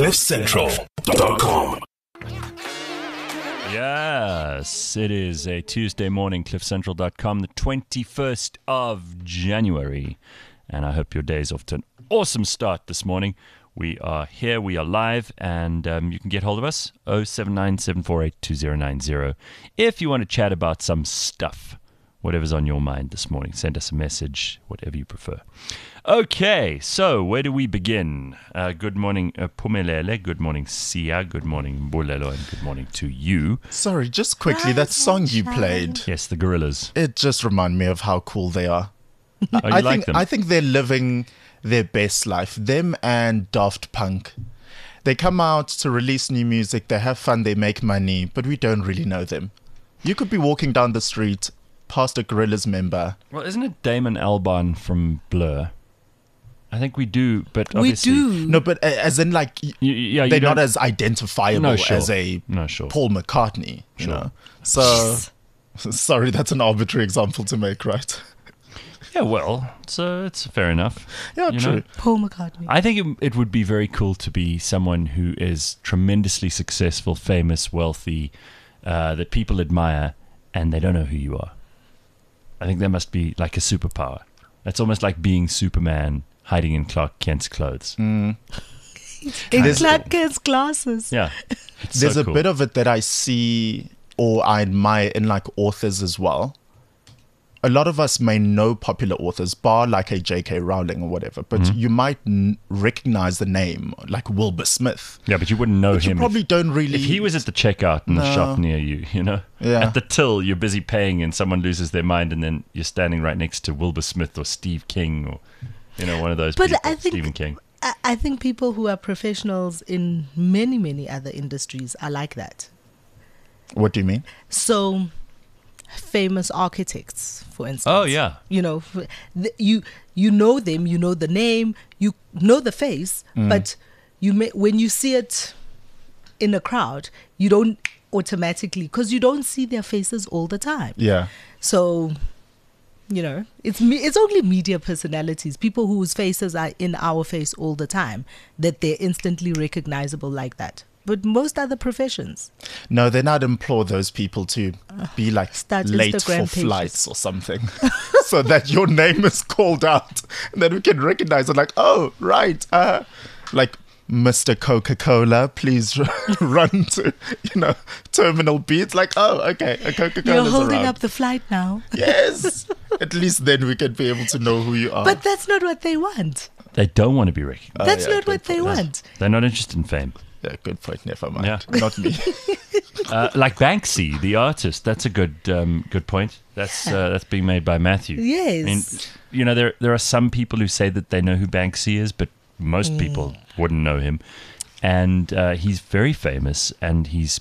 CliffCentral.com. Yes, it is a Tuesday morning, CliffCentral.com, the 21st of January. And I hope your day is off to an awesome start this morning. We are here, we are live, and you can get hold of us, 079-748-2090. If you want to chat about some stuff, whatever's on your mind this morning, send us a message, whatever you prefer. Okay, so where do we begin? Good morning, Pumelele. Good morning, Sia. Good morning, Bulelo. And good morning to you. Sorry, just quickly, that song you played, Yes, the Gorillas. it just reminded me of how cool they are. Oh, you like them? I think they're living their best life. Them and Daft Punk. They come out to release new music, they have fun, they make money, but we don't really know them. You could be walking down the street past a Gorillaz member. Well, isn't it Damon Albarn from Blur? I think we do, but obviously... We do. No, but as in like, Yeah, they're not as identifiable No, sure. as a No, sure. Paul McCartney, you Sure. know. So, sorry, that's an arbitrary example to make, right? Yeah, well, so it's fair enough. Yeah, you true. know? Paul McCartney. I think it would be very cool to be someone who is tremendously successful, famous, wealthy, that people admire, and they don't know who you are. I think that must be like a superpower. It's almost like being Superman hiding in Clark Kent's clothes. In There's- Clark Kent's glasses. Yeah. It's There's so a cool. bit of it that I see or I admire in like authors as well. A lot of us may know popular authors, bar like a J.K. Rowling or whatever, but Mm-hmm. you might recognize the name, like Wilbur Smith. Yeah, but you wouldn't know But you him. probably don't really... If he was at the checkout in the No. shop near you, you know? Yeah. At the till, you're busy paying and someone loses their mind and then you're standing right next to Wilbur Smith or Steve King or, you know, one of those But people, I think Stephen King. I think people who are professionals in many, many other industries are like that. What do you mean? So, famous architects, for instance. Oh, yeah. You know, you know them, you know the name, you know the face, but when you see it in a crowd, you don't automatically, because you don't see their faces all the time. Yeah. So, you know, it's only media personalities, people whose faces are in our face all the time, that they're instantly recognizable like that. But most other professions, No, then I'd implore those people to be like Start late Instagram for pages. flights or something so that your name is called out and then we can recognize it like, oh, right. Like Mr. Coca-Cola, please run to, Terminal B. It's like, oh, okay, a Coca-Cola you're is holding around. up the flight now. Yes. At least then we can be able to know who you are. But that's not what they want. They don't want to be recognized. That's yeah, not what good they point. want. They're not interested in fame. Yeah, good point. Never mind. Yeah. Not me. Like Banksy, the artist. That's a good point. That's being made by Matthew. Yes. I mean, you know, there are some people who say that they know who Banksy is, but most people wouldn't know him. And he's very famous, and he's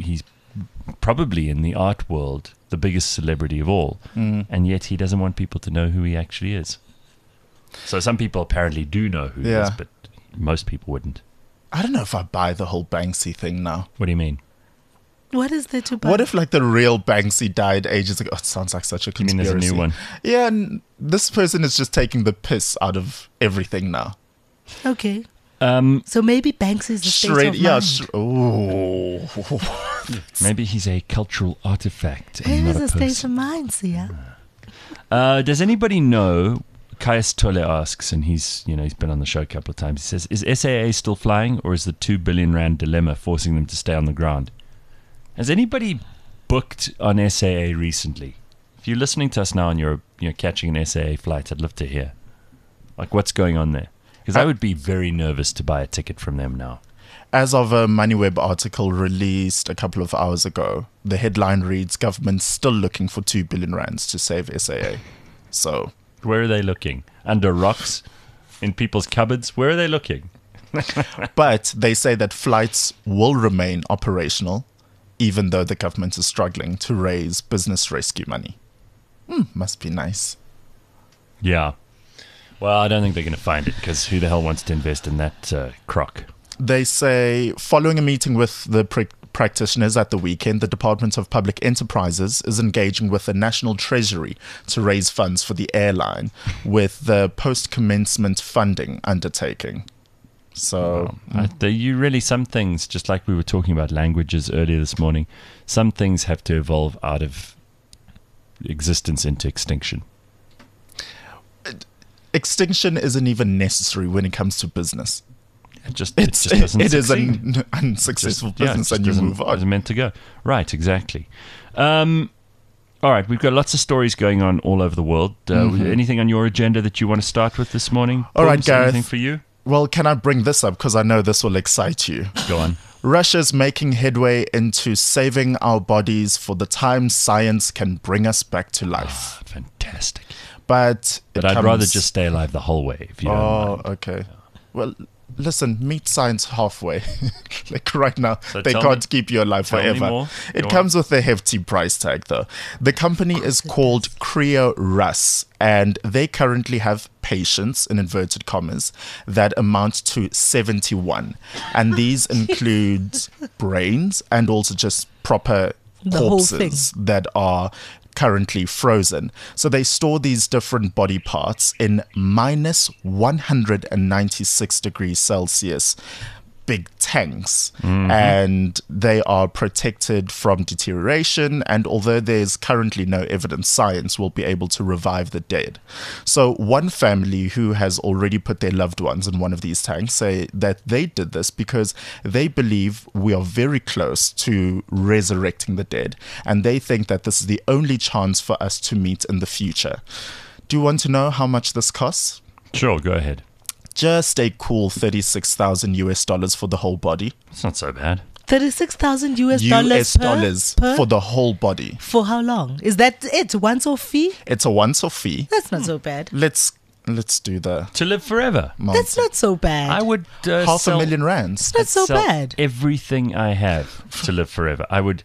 probably in the art world the biggest celebrity of all. And yet he doesn't want people to know who he actually is. So some people apparently do know who he Yeah. is, but most people wouldn't. I don't know if I buy the whole Banksy thing now. What do you mean? What is there to buy? What if like the real Banksy died ages ago? Oh, it sounds like such a You mean conspiracy. there's a new one? Yeah, and this person is just taking the piss out of everything now. Okay. So maybe Banks is a state of mind. Oh, Maybe he's a cultural artifact and It not is a a state person. of mind, Sia. Does anybody know? Kais Tole asks, and he's been on the show a couple of times. He says, "Is SAA still flying, or is the R2 billion dilemma forcing them to stay on the ground?" Has anybody booked on SAA recently? If you're listening to us now and you're catching an SAA flight, I'd love to hear, like, what's going on there. Because I would be very nervous to buy a ticket from them now. As of a MoneyWeb article released a couple of hours ago, the headline reads, "Government still looking for 2 billion rands to save SAA." So, Where are they looking? Under rocks? In people's cupboards? Where are they looking? but they say that flights will remain operational, even though the government is struggling to raise business rescue money. Must be nice. Yeah. Well, I don't think they're going to find it, because who the hell wants to invest in that crock? They say, following a meeting with the practitioners at the weekend, the Department of Public Enterprises is engaging with the National Treasury to raise funds for the airline with the post-commencement funding undertaking. So You really, some things, just like we were talking about languages earlier this morning, some things have to evolve out of existence into extinction. extinction isn't even necessary when it comes to business. It just doesn't It is succeed. an unsuccessful Yeah, it business, just and you doesn't- move on. It's meant to go. Right, exactly. All right, we've got lots of stories going on all over the world. Anything on your agenda that you want to start with this morning? All right, Paul, Gareth. Anything for you? Well, can I bring this up because I know this will excite you? Go on. Russia's making headway into saving our bodies for the time science can bring us back to life. Fantastic. But I'd rather just stay alive the whole way, if you don't mind. Okay. Well, listen, meet science halfway. Like right now, So they tell can't me- keep you alive tell me forever. more. It Go comes with a hefty price tag, though. The company is called Creo Rus, and they currently have patients, in inverted commas, that amount to 71. And these include brains and also just proper The whole corpses that are currently frozen. So they store these different body parts in minus 196 degrees Celsius big tanks, and they are protected from deterioration, and although there's currently no evidence, science will be able to revive the dead. So one family who has already put their loved ones in one of these tanks say that they did this because they believe we are very close to resurrecting the dead, and they think that this is the only chance for us to meet in the future. Do you want to know how much this costs? Sure, go ahead. Just a cool $36,000 for the whole body. It's not so bad. 36,000 US US per, dollars per? for the whole body. For how long? Is that it? Once off fee? It's a once-off fee. That's not so bad. Let's do the To live forever. That's not so bad. I would half a million rands. That's not so sell bad. everything I have to live forever. I would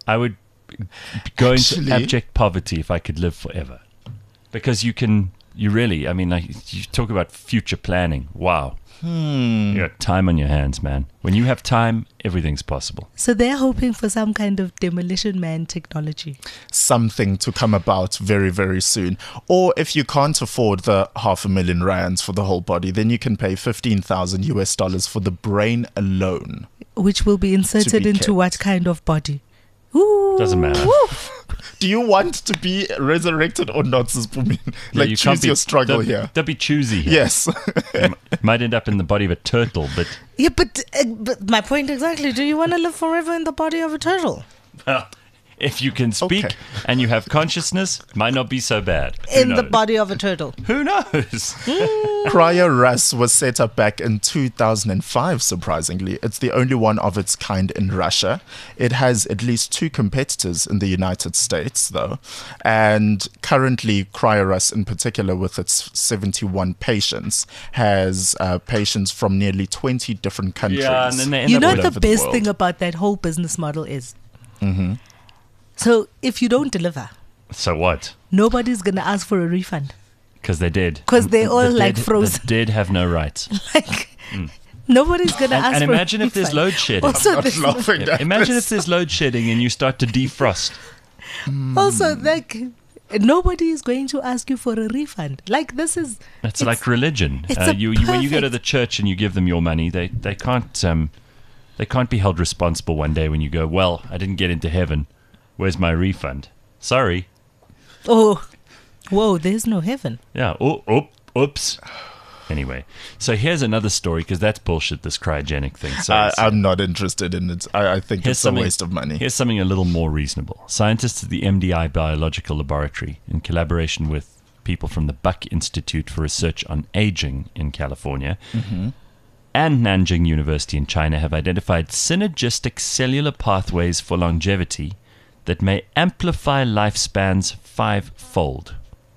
go into Actually- abject poverty if I could live forever. Because you really, I mean, like, you talk about future planning. Wow. You got time on your hands, man. When you have time, everything's possible. So they're hoping for some kind of demolition man technology. Something to come about very, very soon. Or if you can't afford the half a million rands for the whole body, then you can pay $15,000 for the brain alone. Which will be inserted be into kept. what kind of body? Ooh. Doesn't matter. Woof. Do you want to be resurrected or not, Sispumin? Like, you choose can't be- your struggle don't- here. Don't be choosy here. Yes. You might end up in the body of a turtle, but Yeah, but my point exactly. Do you want to live forever in the body of a turtle? if you can speak Okay. and you have consciousness, might not be so bad. Who In the knows? body of a turtle. Who knows? Cryo Rus was set up back in 2005, surprisingly. It's the only one of its kind in Russia. It has at least 2 competitors in the United States, though. And currently, Cryo Rus, in particular, with its 71 patients, has patients from nearly 20 different countries. Yeah, and then they end You up know with all the over the best world. thing about that whole business model is? So if you don't deliver, So what? nobody's going to ask for a refund. Because they're dead. 'Cause they're all, The like, dead- frozen. The dead have no rights. Like, nobody's going to ask And for imagine a if there's refund. load shedding. Also, Not there's laughing at Imagine this. if there's load shedding and you start to defrost. also, like, nobody is going to ask you for a refund. Like, this is... It's it's- like religion. it's When you go to perfect- the church and you give them your money, they can't be held responsible one day when you go, well, I didn't get into heaven. Where's my refund? Sorry. Oh, whoa, there's no heaven. Yeah. Oops. Anyway, so here's another story because that's bullshit. This cryogenic thing. So I'm not interested in it. I think Here's it's a waste of money. Here's something a little more reasonable. Scientists at the MDI Biological Laboratory, in collaboration with people from the Buck Institute for Research on Aging in California and Nanjing University in China, have identified synergistic cellular pathways for longevity that may amplify lifespans 5-fold.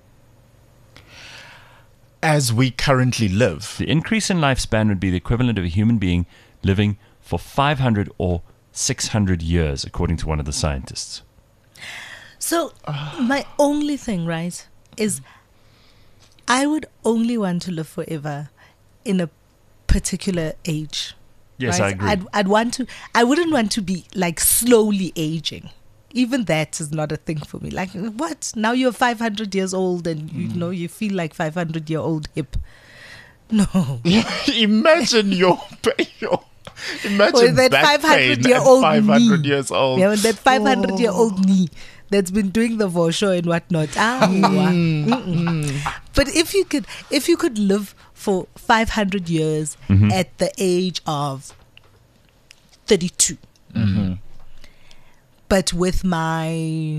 As we currently live. The increase in lifespan would be the equivalent of a human being living for 500 or 600 years, according to one of the scientists. So, my only thing, right, is I would only want to live forever in a particular age. Yes, right? I agree. I'd want to. I wouldn't want to be like slowly aging. Even that is not a thing for me. Like, what? Now you're 500 years old and you know you feel like 500-year-old hip. No. Imagine imagine With that back pain 500-year-old at 500 knee. years old. Yeah, with that 500-year-old knee that's been doing the for show and whatnot. But if you could live for 500 years at the age of 32, but with my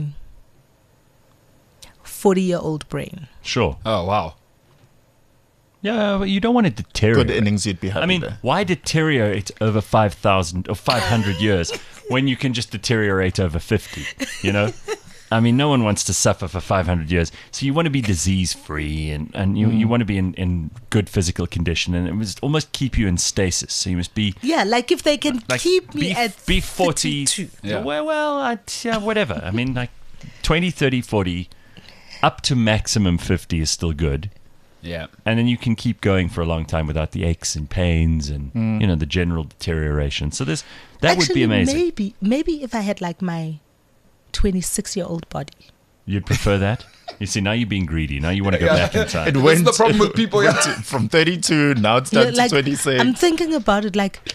40-year-old brain. Sure. Oh, wow. Yeah, but you don't want to deteriorate. Good innings you'd be having I mean, there. why deteriorate over 5,000 or 500 years when you can just deteriorate over 50, you know? I mean, no one wants to suffer for 500 years. So you want to be disease-free and you want to be in good physical condition, and it must almost keep you in stasis. So you must be... Yeah, like if they can keep me be at 40... 32. Yeah. Well, whatever. I mean, like 20, 30, 40, up to maximum 50 is still good. Yeah. And then you can keep going for a long time without the aches and pains and the general deterioration. So that would be amazing. Maybe if I had like my 26-year-old body. You'd prefer that? You see, now you're being greedy. Now you want to go back in time. It That's went the problem with people, yeah. from 32, now it's down like, to 26. I'm thinking about it like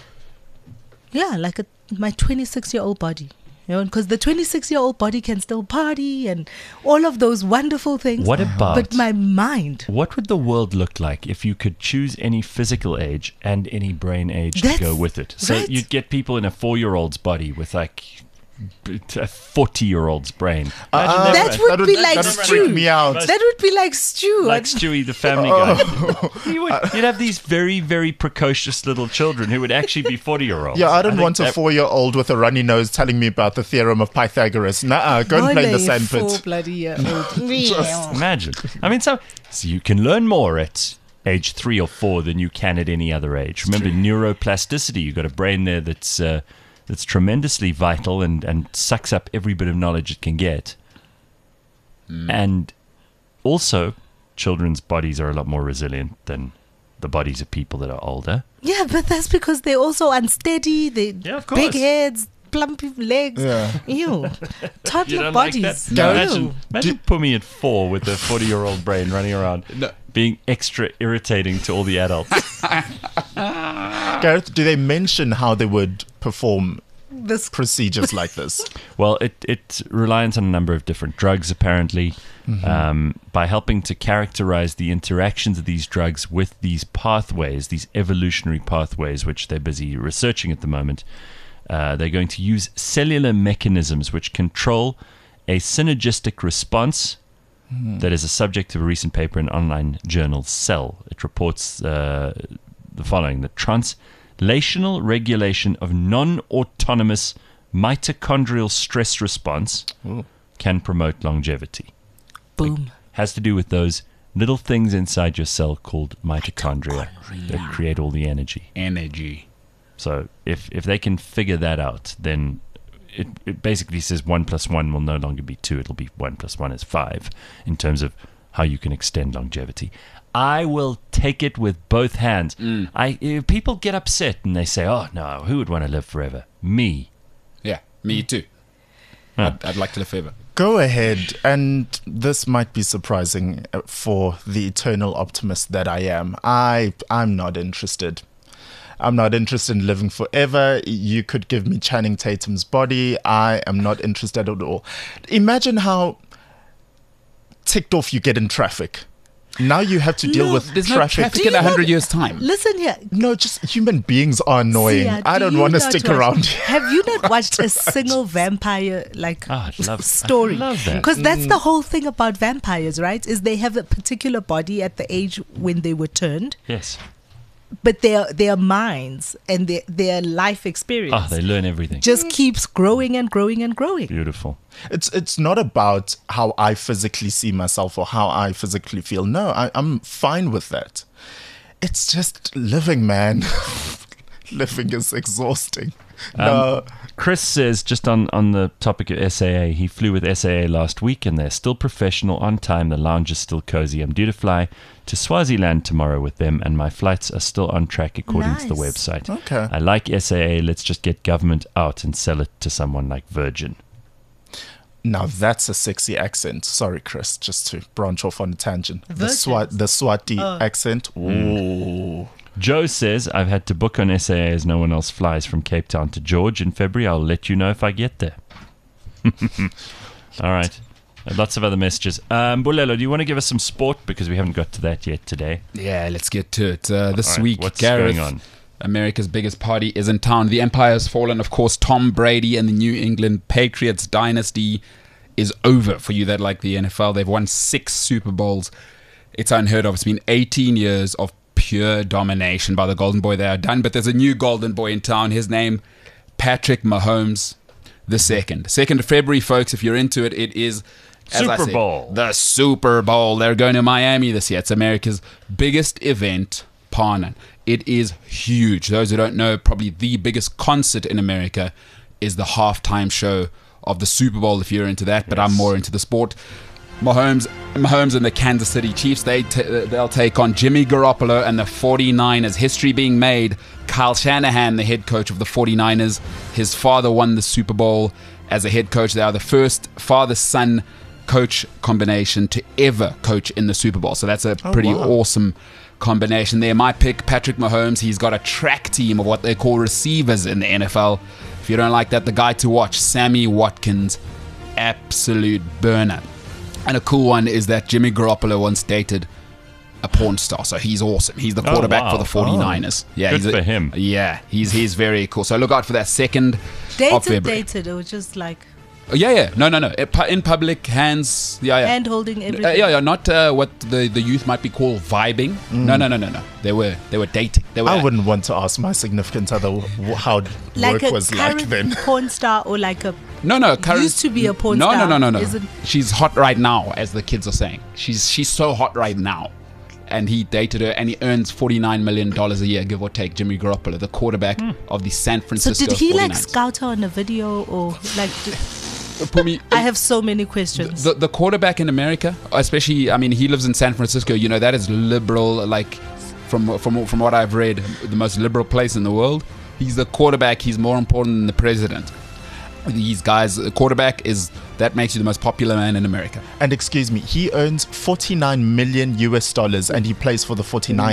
my 26-year-old body. You know, because the 26-year-old body can still party and all of those wonderful things. What about... But my mind... What would the world look like if you could choose any physical age and any brain age to go with it? So right. you'd get people in a 4-year-old's body with like a 40-year-old's brain. Imagine that would be like that would freak Stu. me out. That would be like Stu. Like Stewie, the Family Guy. You'd have these very, very precocious little children who would actually be 40-year-olds. Yeah, I don't want a 4-year-old with a runny nose telling me about the theorem of Pythagoras. Nuh-uh, go and play in the sandpit. 4 bloody year old. Just imagine. I mean, so you can learn more at age 3 or 4 than you can at any other age. Remember, neuroplasticity. You've got a brain there that's tremendously vital and sucks up every bit of knowledge it can get. And also, children's bodies are a lot more resilient than the bodies of people that are older. Yeah, but that's because they're also unsteady. They of course. big heads, plumpy legs. Yeah. Ew. Toddler You don't like bodies. that? Ew. Imagine put me at 4 with a 40-year-old brain running around, being extra irritating to all the adults. Gareth, do they mention how they would perform This procedures like this? Well, it's reliant on a number of different drugs, apparently. By helping to characterize the interactions of these drugs with these pathways, these evolutionary pathways, which they're busy researching at the moment, they're going to use cellular mechanisms which control a synergistic response that is a subject of a recent paper in online journal Cell. It reports the following: the translational regulation of non-autonomous mitochondrial stress response can promote longevity. boom. Has to do with those little things inside your cell called mitochondria that create all the energy. Energy. So if they can figure that out, then it basically says 1 + 1 will no longer be 2. It'll be 1 + 1 is 5 in terms of how you can extend longevity. I will take it with both hands. If people get upset and they say, "Oh no, who would want to live forever?" Me. Yeah, me too. I'd like to live forever. Go ahead, and this might be surprising for the eternal optimist that I am. I'm not interested. I'm not interested in living forever. You could give me Channing Tatum's body. I am not interested at all. Imagine how ticked off you get in traffic. Now you have to deal with There's no traffic. traffic in 100 years' time. Listen here. No, just human beings are annoying. Sia, I do don't you want to not stick watch- around. Have you not watched a single vampire story? I love that. Because that's the whole thing about vampires, right? Is they have a particular body at the age when they were turned, Yes. but their minds and their life experience They learn everything. just keeps growing and growing and growing. Beautiful. It's not about how I physically see myself or how I physically feel. No, I'm fine with that. It's just living, man. Living is exhausting. No. Chris says, just on the topic of SAA, he flew with SAA last week and they're still professional, on time. The lounge is still cozy. I'm due to fly to Swaziland tomorrow with them, and my flights are still on track according to the Nice. website. Okay. I like SAA. Let's just get government out and sell it to someone like Virgin. Now that's a sexy accent. Sorry, Chris, just to branch off on a tangent. The Virgins. Swati accent. Ooh. Joe says, I've had to book on SAA as no one else flies from Cape Town to George in February. I'll let you know if I get there. All right. Lots of other messages. Bulelo, do you want to give us some sport? Because we haven't got to that yet today. Yeah, let's get to it. This All right, week, what's Gareth, going on? America's biggest party is in town. The empire has fallen. Of course, Tom Brady and the New England Patriots dynasty is over. For you that like the NFL, they've won 6 Super Bowls. It's unheard of. It's been 18 years of pure domination by the Golden Boy. They are done. But there's a new Golden Boy in town. His name, Patrick Mahomes the second. 2nd of February, folks. If you're into it, it is... as I Super said, Bowl. the Super Bowl. They're going to Miami this year. It's America's biggest event, Parnan. It is huge. Those who don't know, probably the biggest concert in America is the halftime show of the Super Bowl, if you're into that. But I'm more into the sport. Mahomes and the Kansas City Chiefs, they'll take on Jimmy Garoppolo and the 49ers. History being made. Kyle Shanahan, the head coach of the 49ers. His father won the Super Bowl as a head coach. They are the first father-son coach combination to ever coach in the Super Bowl. So that's a pretty awesome combination there. My pick, Patrick Mahomes. He's got a track team of what they call receivers in the NFL. If you don't like that, the guy to watch, Sammy Watkins, absolute burner. And a cool one is that Jimmy Garoppolo once dated a porn star, so he's awesome. He's the quarterback for the 49ers. Yeah, Good for him. Yeah, he's very cool. So look out for that 2nd of February. Dated, it was just like Yeah. No. In public, hands. Yeah. hand holding everything. Yeah. Not what the youth might be called vibing. No. They were dating. They were. I wouldn't want to ask my significant other how Like work a was like current then. porn star or like a No. Current, used to be a porn no, star. No. Isn't- She's hot right now, as the kids are saying. She's so hot right now. And he dated her, and he earns $49 million a year, give or take. Jimmy Garoppolo, the quarterback of the San So Francisco 49ers. did he like scout her on a video or like? Pumi, I have so many questions. the quarterback in America, especially, I mean, he lives in San Francisco. You know, that is liberal. Like from what I've read, the most liberal place in the world. He's the quarterback. He's more important than the president. These guys, the quarterback that makes you the most popular man in America. And excuse me, he earns $49 million US and he plays for the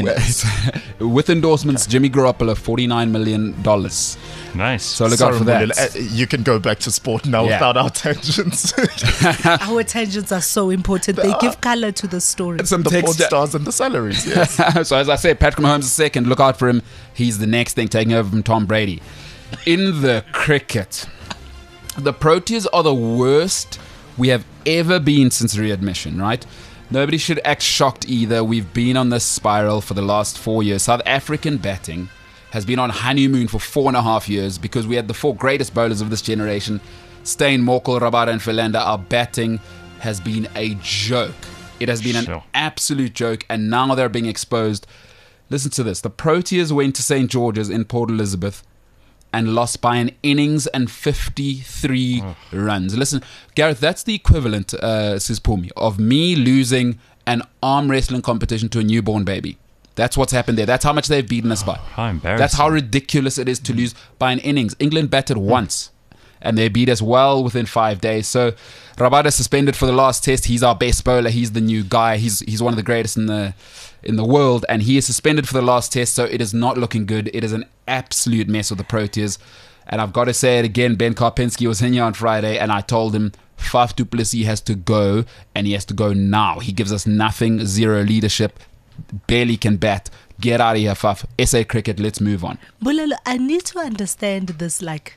49ers. With endorsements, Jimmy Garoppolo, $49 million. Nice. So look Sorry, out for that. Mulila, you can go back to sport now Yeah. without our tangents. Our tangents are so important. They give color to the story. Some The porn texture. stars and the salaries, yes. So as I said, Patrick Mahomes is second. Look out for him. He's the next thing, taking over from Tom Brady. In the cricket, the Proteas are the worst we have ever been since readmission, right? Nobody should act shocked either. We've been on this spiral for the last 4 years. South African batting has been on honeymoon for 4.5 years because we had the 4 greatest bowlers of this generation. Steyn, Morkel, Rabada and Philander. Our batting has been a joke. It has been an absolute joke, and now they're being exposed. Listen to this. The Proteas went to St. George's in Port Elizabeth and lost by an innings and 53 runs. Listen, Gareth, that's the equivalent, says Pumi, of me losing an arm wrestling competition to a newborn baby. That's what's happened there. That's how much they've beaten us by. How embarrassing. That's how ridiculous it is to lose by an innings. England batted once, and they beat us well within 5 days. So Rabada suspended for the last test. He's our best bowler. He's the new guy. He's one of the greatest in the world, and he is suspended for the last test, so it is not looking good. It is an absolute mess with the Proteas. And I've got to say it again, Ben Karpinski was in here on Friday, and I told him Faf du Plessis has to go, and he has to go now. He gives us nothing, zero leadership, barely can bat. Get out of here, Faf. SA cricket, let's move on. Bulelo, I need to understand this, like,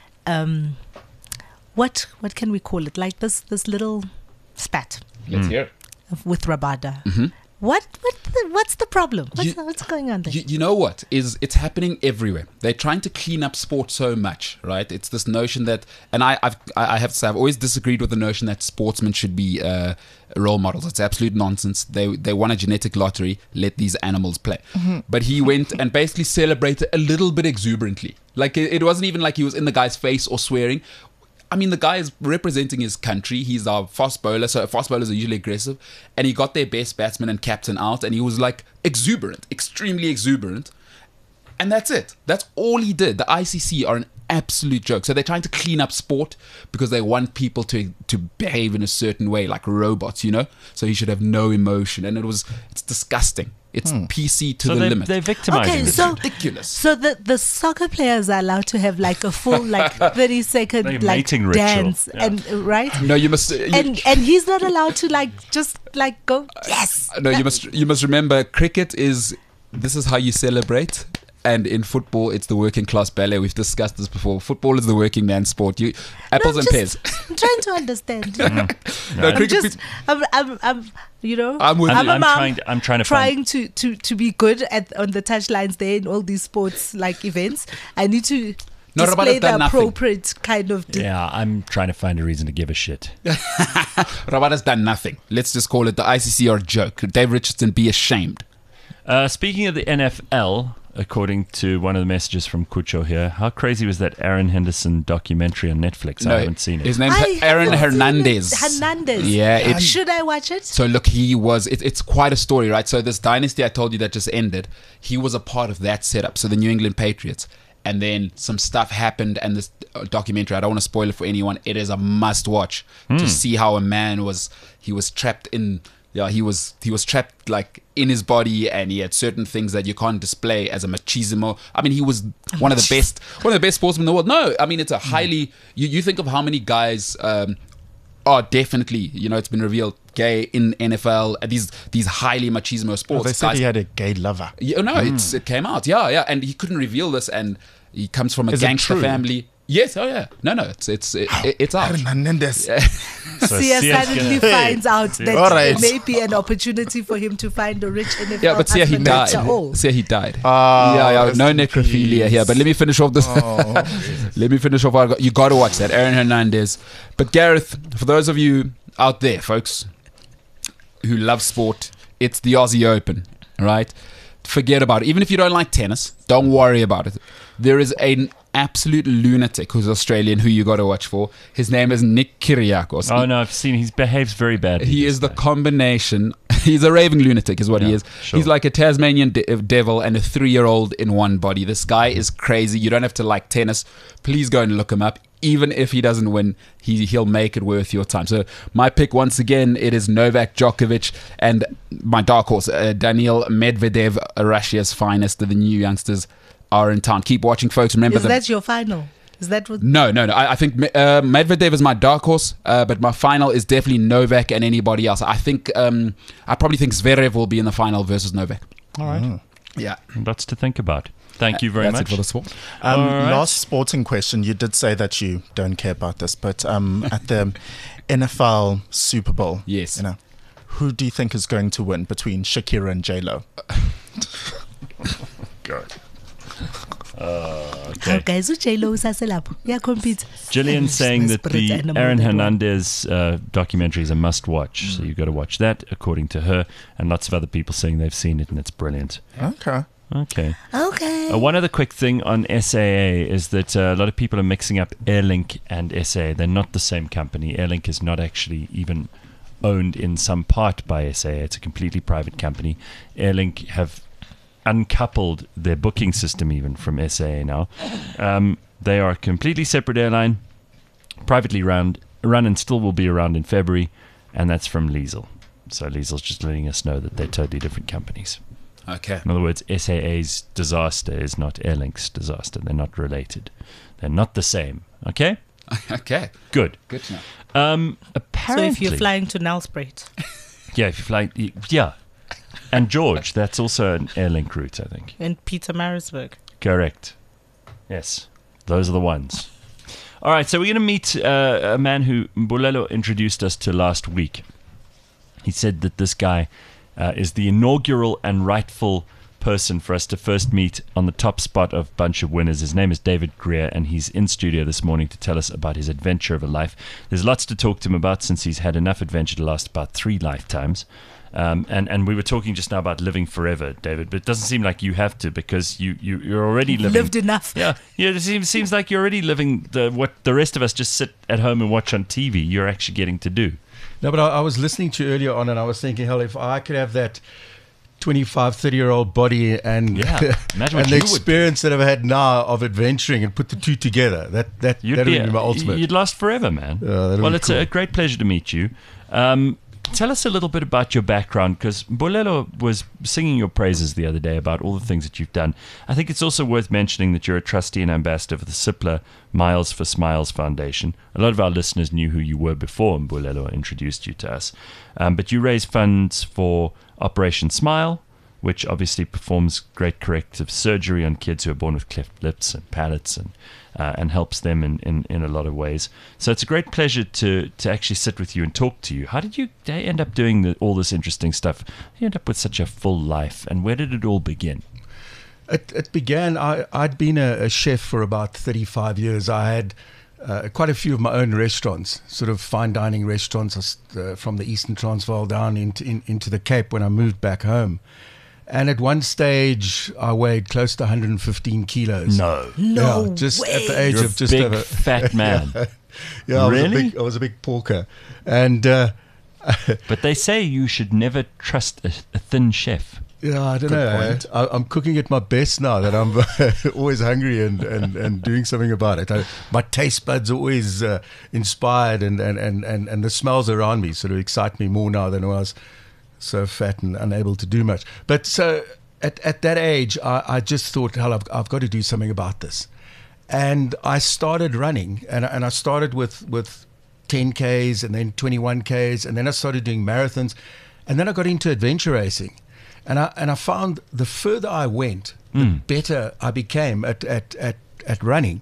what can we call it? Like this little spat Let's hear it. with Rabada. Mm-hmm. What's the problem? You- What's going on there? You know what is it's happening everywhere. They're trying to clean up sport so much, right? It's this notion that, and I have to say, I've always disagreed with the notion that sportsmen should be role models. It's absolute nonsense. They won a genetic lottery. Let these animals play. Mm-hmm. But he went and basically celebrated a little bit exuberantly. Like it wasn't even like he was in the guy's face or swearing. I mean, the guy is representing his country. He's our fast bowler, so fast bowlers are usually aggressive. And he got their best batsman and captain out, and he was like exuberant, extremely exuberant. And that's it. That's all he did. The ICC are an absolute joke. So they're trying to clean up sport because they want people to behave in a certain way, like robots, you know? So he should have no emotion. And it's disgusting. It's PC to So the they're, limit. they're victimizing Okay, the so ridiculous. So the soccer players are allowed to have like a full like 30-second Like like mating ritual. dance, Yeah. and right, No, you must. and he's not allowed to like just like go yes. No, you must remember. Cricket is. This is how you celebrate. And in football, it's the working class ballet. We've discussed this before. Football is the working man sport. Apples No, and pears. I'm trying to understand. No, I'm cricket. just, I'm, you know, I'm with I'm you. a mom I'm trying to find. to be good on the touchlines there in all these sports like events. I need to No, Rabada's display the done nothing. appropriate kind of. Yeah, I'm trying to find a reason to give a shit. Rabada's done nothing. Let's just call it the ICC are a joke. Dave Richardson, be ashamed. Speaking of the NFL, according to one of the messages from Kucho here, how crazy was that Aaron Henderson documentary on Netflix? I haven't seen it. His name's I Aaron haven't seen Hernandez. it. Hernandez. Yeah, Should I watch it? So look, it's quite a story, right? So this dynasty I told you that just ended, he was a part of that setup. So the New England Patriots. And then some stuff happened, and this documentary, I don't want to spoil it for anyone. It is a must watch to see how a man was trapped in. Yeah, he was trapped like in his body, and he had certain things that you can't display as a machismo. I mean, he was one of the best sportsmen in the world. No, I mean, it's a highly. You think of how many guys are definitely, it's been revealed, gay in NFL. These highly machismo sports. They said guys, he had a gay lover. yeah, no, it came out. Yeah, and he couldn't reveal this, and he comes from a Is it gangster true? family. Yes, oh yeah. No, it's out. Aaron Hernandez. So Sia Sia's suddenly gonna- finds out that All right. there may be an opportunity for him to find a rich NFL Yeah, but Sia, he husband died. after all. Sia, he died. Oh, No rest in necrophilia peace. here. But let me finish off this. Oh, Let me finish off. You got to watch that, Aaron Hernandez. But Gareth, for those of you out there, folks, who love sport, it's the Aussie Open, right? Forget about it. Even if you don't like tennis, don't worry about it. There is an absolute lunatic who's Australian who you got to watch for. His name is Nick Kyrgiakos. Oh no, I've seen. He behaves very badly. He this is the guy. combination. He's a raving lunatic, is what he Yeah, is. sure. He's like a Tasmanian devil and a 3-year-old in one body. This guy is crazy. You don't have to like tennis. Please go and look him up. Even if he doesn't win, he'll make it worth your time. So my pick once again, it is Novak Djokovic and my dark horse, Daniil Medvedev, Russia's finest. The new youngsters are in town. Keep watching, folks. Remember Is that your final? Is that what? No. I think Medvedev is my dark horse, but my final is definitely Novak and anybody else. I probably think Zverev will be in the final versus Novak. All right. Yeah, Lots to think about. Thank you very that's much. it for the sport. All right. Last sporting question. You did say that you don't care about this, but at the NFL Super Bowl, Yes. who do you think is going to win between Shakira and J-Lo? Okay. Guys, J-Lo usaselapho. Compete. Gillian saying that Desperate the animal, Aaron that one. Hernandez documentary is a must-watch, so you've got to watch that, according to her, and lots of other people saying they've seen it and it's brilliant. Okay. Okay. Okay. One other quick thing on SAA is that a lot of people are mixing up Airlink and SAA. They're not the same company. Airlink is not actually even owned in some part by SAA. It's a completely private company. Airlink have uncoupled their booking system even from SAA now. They are a completely separate airline, privately run and still will be around in February, and that's from Liesel. So Liesel's just letting us know that they're totally different companies. Okay. In other words, SAA's disaster is not Airlink's disaster. They're not related. They're not the same. Okay? Okay. Good. Good to know. So Apparently, if you're flying to Nelspruit, yeah, if you fly, yeah, and George, that's also an Airlink route, I think. in Pietermaritzburg. Correct. Yes, those are the ones. All right, so we're going to meet a man who Mbulelo introduced us to last week. He said that this guy is the inaugural and rightful person for us to first meet on the top spot of Bunch of Winners. His name is David Greer, and he's in studio this morning to tell us about his adventure of a life. There's lots to talk to him about since he's had enough adventure to last about 3 lifetimes. And we were talking just now about living forever, David, but it doesn't seem like you have to because you're already living. Lived enough. Yeah, it seems like you're already living what the rest of us just sit at home and watch on TV. You're actually getting to do. No, but I was listening to you earlier on, and I was thinking, hell, if I could have that 25, 30-year-old body and Yeah. Imagine what and the you would do. experience that I've had now of adventuring and put the two together. That would be my ultimate. You'd last forever, man. that'd Well, be it's cool. a great pleasure to meet you. Tell us a little bit about your background, because Bolelo was singing your praises the other day about all the things that you've done. I think it's also worth mentioning that you're a trustee and ambassador for the Sipler Miles for Smiles Foundation. A lot of our listeners knew who you were before Bolelo introduced you to us. But you raise funds for Operation Smile, which obviously performs great corrective surgery on kids who are born with cleft lips and palates and helps them in a lot of ways. So it's a great pleasure to actually sit with you and talk to you. How did you end up doing all this interesting stuff? How did you end up with such a full life, and where did it all begin? It began, I'd been a chef for about 35 years. I had quite a few of my own restaurants, sort of fine dining restaurants from the Eastern Transvaal down into the Cape when I moved back home. And at one stage, I weighed close to 115 kilos. No. No Yeah, just way. at the age You're of just a big, over. fat man. Yeah, Really? I was a big porker. And But they say you should never trust a thin chef. yeah, I don't know. point. I'm cooking at my best now that I'm always hungry and doing something about it. My taste buds are always inspired, and the smells around me sort of excite me more now than when I was so fat and unable to do much. But so at that age, I just thought, hell, I've got to do something about this. And I started running, and I started with 10Ks and then 21Ks, and then I started doing marathons, and then I got into adventure racing. And I found the further I went, the better I became at running.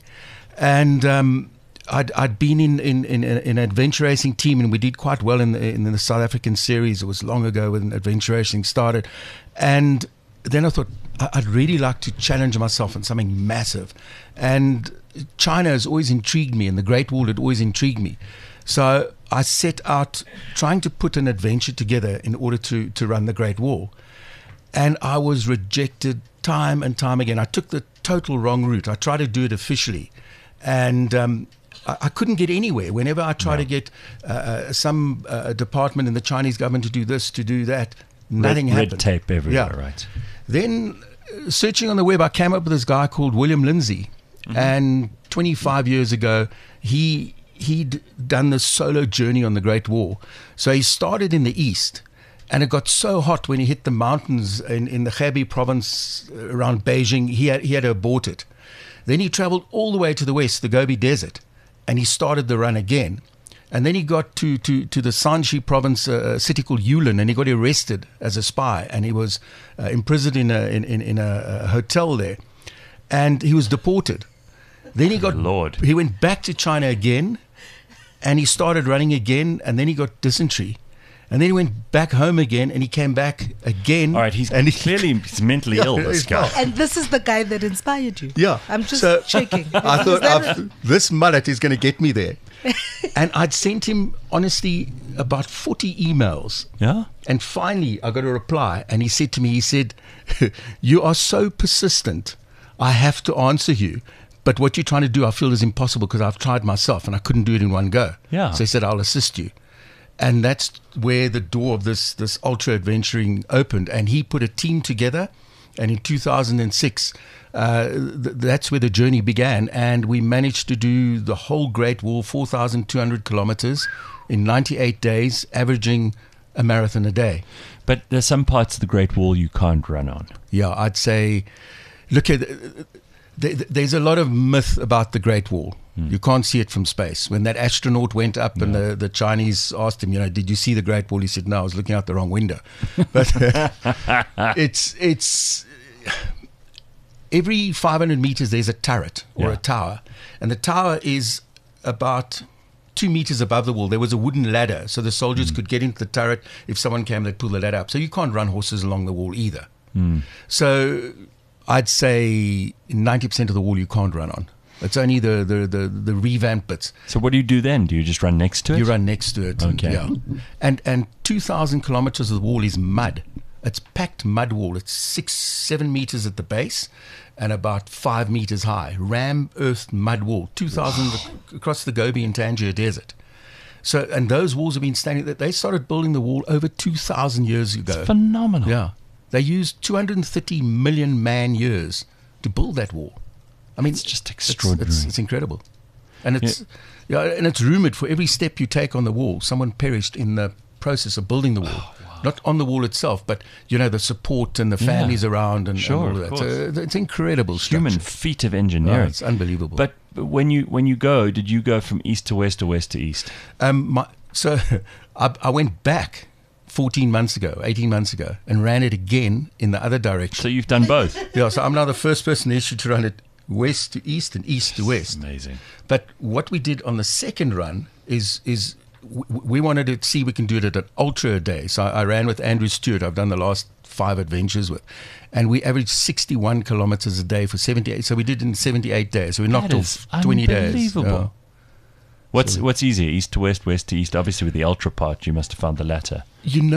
And I'd been in an adventure racing team, and we did quite well in the South African series. It was long ago when adventure racing started. And then I thought I'd really like to challenge myself on something massive. And China has always intrigued me, and the Great Wall had always intrigued me. So I set out trying to put an adventure together in order to run the Great Wall. And I was rejected time and time again. I took the total wrong route. I tried to do it officially. And I couldn't get anywhere. Whenever I tried to get some department in the Chinese government to do this, to do that, nothing happened. Red tape everywhere, right? Then, searching on the web, I came up with this guy called William Lindsay. And 25 years ago, he'd done this solo journey on the Great Wall. So he started in the east. And it got so hot when he hit the mountains in the Hebei province around Beijing, he had to abort it. Then he traveled all the way to the west, the Gobi Desert, and he started the run again. And then he got to the Shanxi province, a city called Yulin, and he got arrested as a spy, and he was imprisoned in a hotel there, and he was deported. Then he went back to China again, and he started running again, and then he got dysentery. And then he went back home again, and he came back again. All right, he's mentally ill, this he's guy. well. And this is the guy that inspired you. Yeah. I'm just So, checking. I Is thought that it? this mullet is going to get me there. And I'd sent him, honestly, about 40 emails. Yeah? And finally, I got a reply, and he said to me, he said, "You are so persistent, I have to answer you. But what you're trying to do, I feel is impossible because I've tried myself, and I couldn't do it in one go." Yeah. So he said, "I'll assist you." And that's where the door of this ultra adventuring opened. And he put a team together. And in 2006, that's where the journey began. And we managed to do the whole Great Wall, 4,200 kilometers in 98 days, averaging a marathon a day. But there's some parts of the Great Wall you can't run on. Yeah, I'd say, look at, there's a lot of myth about the Great Wall. You can't see it from space. When that astronaut went up and the Chinese asked him, did you see the Great Wall? He said, no, I was looking out the wrong window. But it's every 500 meters there's a turret or a tower. And the tower is about 2 meters above the wall. There was a wooden ladder so the soldiers could get into the turret. If someone came, they'd pull the ladder up. So you can't run horses along the wall either. So I'd say 90% of the wall you can't run on. It's only the revamped bits. So what do you do then? Do you just run next to it? You run next to it. Okay. And 2,000 kilometers of the wall is mud. It's packed mud wall. It's 6-7 meters at the base and about 5 meters high. Ram-earthed mud wall. 2,000 across the Gobi and Tangier Desert. So, and those walls have been standing. They started building the wall over 2,000 years ago. It's phenomenal. Yeah. They used 230 million man years to build that wall. I mean, It's just extraordinary. It's incredible, and and it's rumored for every step you take on the wall, someone perished in the process of building the wall. Not on the wall itself, but the support and the families around and Sure, all of of that. course. So it's incredible. Human structure. feat of Oh, engineering. it's unbelievable. But when you go, did you go from east to west or west to east? So I went back 18 months ago, and ran it again in the other direction. So you've done both. Yeah, so I'm now the first person in history to run it west to east and east to west. Amazing. But what we did on the second run is we wanted to see we can do it at an ultra a day. So I ran with Andrew Stewart. I've done the last 5 adventures with, and we averaged 61 kilometers a day for 78. So we did it in 78 days. So we knocked That off is 20 days. unbelievable. What's easier, east to west, west to east? Obviously, with the ultra part, you must have found the latter.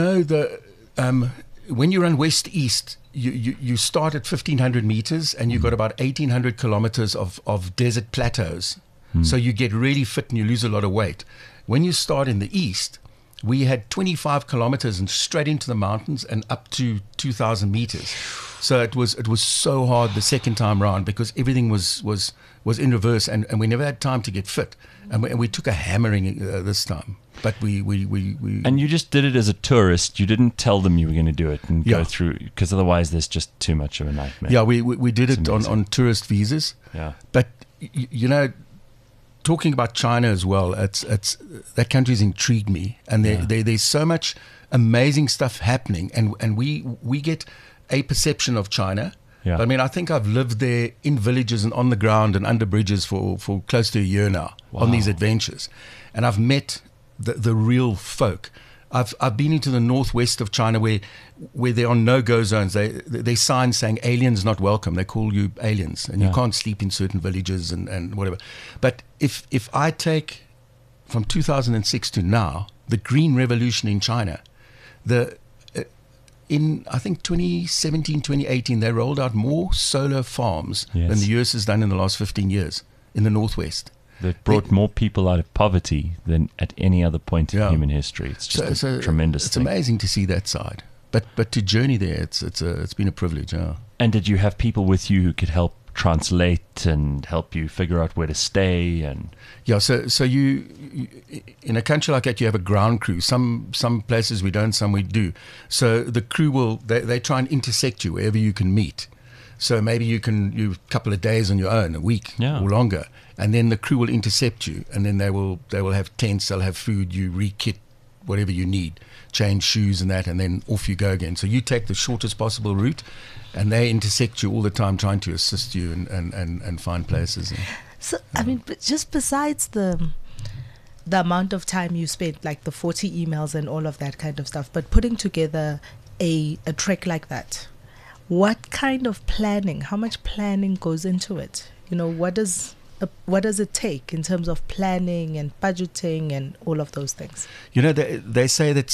When you run west to east, you start at 1,500 meters, and you've got about 1,800 kilometers of desert plateaus. So you get really fit and you lose a lot of weight. When you start in the east, we had 25 kilometers and straight into the mountains and up to 2,000 meters. So it was so hard the second time round because everything was in reverse, and we never had time to get fit, and we took a hammering this time. But we And you just did it as a tourist. You didn't tell them you were going to do it and go Yeah. through, because otherwise there's just too much of a nightmare. Yeah, we did It's it amazing. on tourist visas. Yeah. But talking about China as well, it's that country's intrigued me, and there's so much amazing stuff happening, and we get a perception of China. Yeah. I mean, I think I've lived there in villages and on the ground and under bridges for close to a year now on these adventures, and I've met the real folk. I've been into the northwest of China where there are no-go zones. They signs saying aliens not welcome. They call you aliens, and you can't sleep in certain villages and whatever. But if I take from 2006 to now, the Green Revolution in China, in I think 2017, 2018, they rolled out more solar farms than the US has done in the last 15 years in the northwest. They've brought more people out of poverty than at any other point in Yeah. human history. It's just a tremendous It's thing. amazing to see that side. But to journey there, it's been a privilege. Yeah. And did you have people with you who could help translate and help you figure out where to stay? And Yeah, so you in a country like that, you have a ground crew. Some places we don't, some we do. So the crew they try and intersect you wherever you can meet. So maybe you a couple of days on your own, a week or longer, and then the crew will intercept you, and then they will have tents, they'll have food, you re-kit whatever you need, change shoes and that, and then off you go again. So you take the shortest possible route, and they intersect you all the time, trying to assist you and find places. So I mean, but just besides the amount of time you spent, like the 40 emails and all of that kind of stuff, but putting together a trek like that, what kind of planning? How much planning goes into it? What does it take in terms of planning and budgeting and all of those things? They say that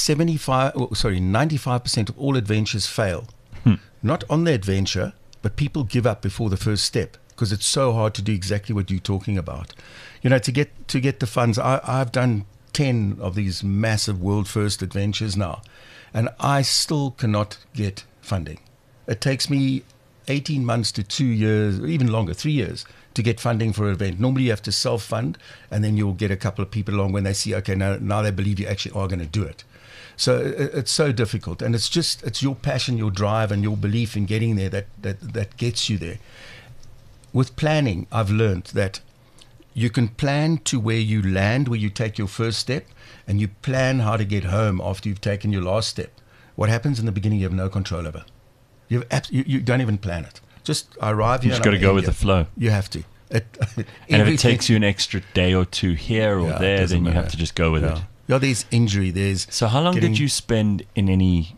95% of all adventures fail. Not on the adventure, but people give up before the first step because it's so hard to do exactly what you're talking about. To get the funds, I've done 10 of these massive world first adventures now, and I still cannot get funding. It takes me 18 months to 2 years, or even longer, 3 years, to get funding for an event. Normally you have to self-fund, and then you'll get a couple of people along when they see, okay, now they believe you actually are going to do it. So it's so difficult, and it's your passion, your drive, and your belief in getting there that gets you there. With planning, I've learned that you can plan to where you land, where you take your first step, and you plan how to get home after you've taken your last step. What happens in the beginning, you have no control over. You don't even plan it. Just arrive here. You just got to go with the flow. You have to. And if it takes you an extra day or two here or Yeah, it there, doesn't then you have matter. to just go with it. Yeah, there's injury. So how long did you spend in any,